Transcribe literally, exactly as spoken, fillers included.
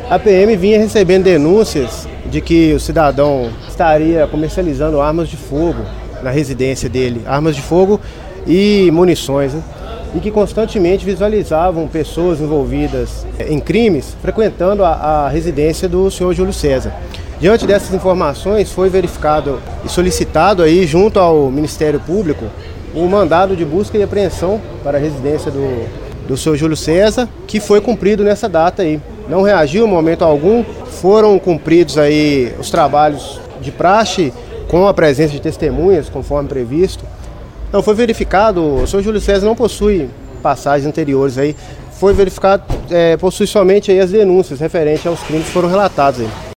A P M vinha recebendo denúncias de que o cidadão estaria comercializando armas de fogo na residência dele, armas de fogo e munições, né? E que constantemente visualizavam pessoas envolvidas em crimes frequentando a, a residência do senhor Júlio César. Diante dessas informações, foi verificado e solicitado aí junto ao Ministério Público um mandado de busca e apreensão para a residência do, do senhor Júlio César, que foi cumprido nessa data aí. Não reagiu em momento algum, foram cumpridos aí os trabalhos de praxe com a presença de testemunhas, conforme previsto. Não foi verificado, o senhor Júlio César não possui passagens anteriores aí, foi verificado, é, possui somente aí as denúncias referentes aos crimes que foram relatados aí.